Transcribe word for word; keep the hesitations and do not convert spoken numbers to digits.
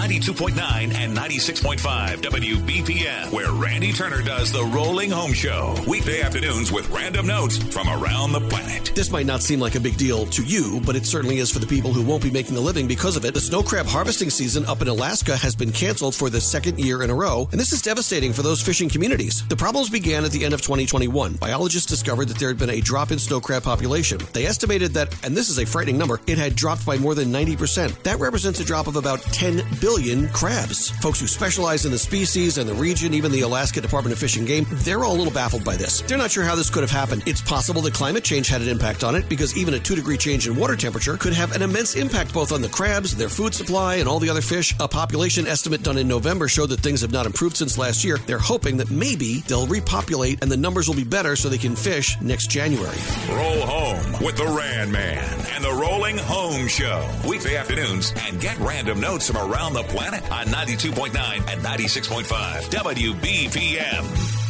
ninety-two point nine and ninety-six point five W B P M, where Randy Turner does the Rolling Home Show. Weekday afternoons with random notes from around the planet. This might not seem like a big deal to you, but it certainly is for the people who won't be making a living because of it. The snow crab harvesting season up in Alaska has been canceled for the second year in a row, and this is devastating for those fishing communities. The problems began at the end of twenty twenty-one. Biologists discovered that there had been a drop in snow crab population. They estimated that, and this is a frightening number, it had dropped by more than ninety percent. That represents a drop of about ten billion crabs. Folks who specialize in the species and the region, even the Alaska Department of Fish and Game, they're all a little baffled by this. They're not sure how this could have happened. It's possible that climate change had an impact on it, because even a two degree change in water temperature could have an immense impact both on the crabs, their food supply, and all the other fish. A population estimate done in November showed that things have not improved since last year. They're hoping that maybe they'll repopulate and the numbers will be better so they can fish next January. Roll home with the Rand Man and the Rolling Home Show. Weekday afternoons, and get random notes from around the planet on ninety-two point nine and ninety-six point five W B P M.